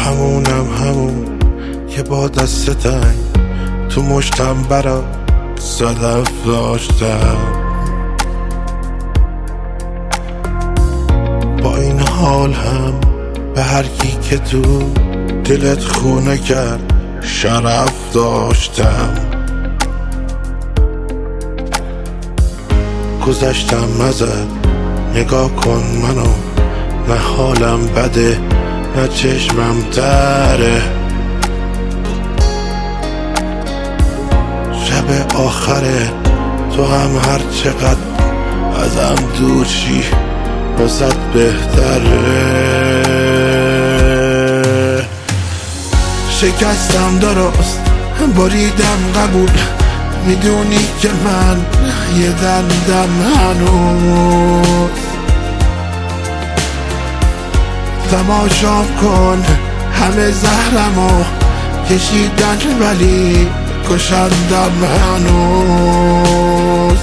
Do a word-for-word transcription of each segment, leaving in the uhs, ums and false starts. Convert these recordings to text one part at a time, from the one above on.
همونم همون که با دست تنگ تو مشتم برا صدف داشتم. با این حال هم به هر کی که تو دلت خونه کرد شرف داشتم. گذشتم ازت نگاه کن منو، نه حالم بده نه چشمم تره. شب آخره تو هم هر چقدر ازم دور شی واسه بهتره. شکستم درست بریدم قبول، میدونی که من یه دندم هنوز. تماشا کن همه زهرمو کشیدن ولی کشندم هنوز.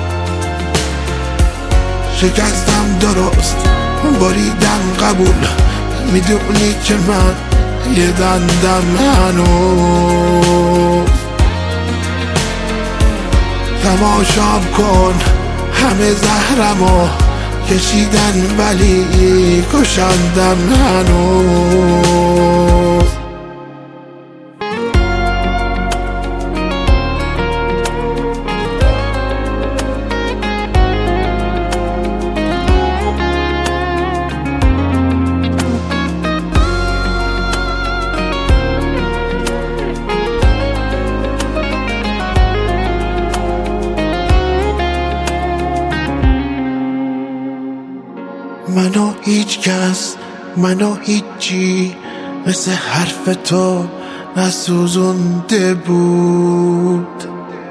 شکستم درست بریدم قبول، میدونی که من یه دندم هنوز. تماشا کن همه زهرمو کشیدن ولی کشندم هنوز. منو هیچ کس منو هیچی مثل حرف تو نسوزونده بود.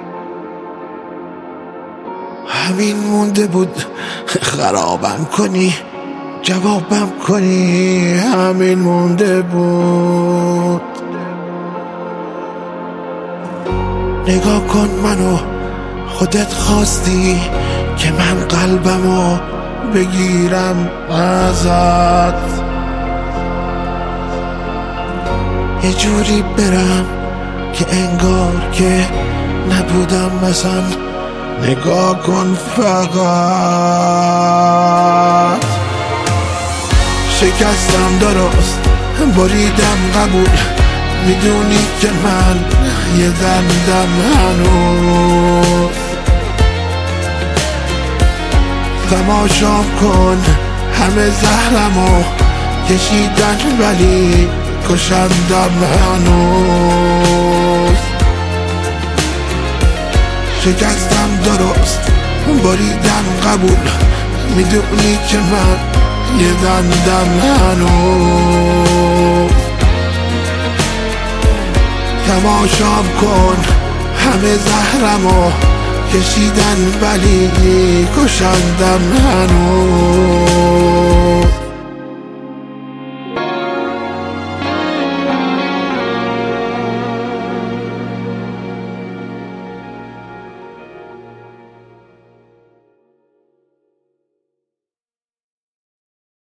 همین مونده بود خرابم کنی جوابم کنی، همین مونده بود. نگاه کن منو، خودت خواستی که من قلبمو بگیرم ازت، یه جوری برم که انگار که نبودم مثلا. نگاه کن فقط. شکستم درست بریدم قبول، میدونی که من یه دندم هنوز. تماشا کن همه زهرمو کشیدن ولی کشندم هنوز. شکستم درست بریدم قبول، میدونی که من یه دندم هنوز. تماشا کن همه زهرمو کشیدن ولی کشندم هنوز.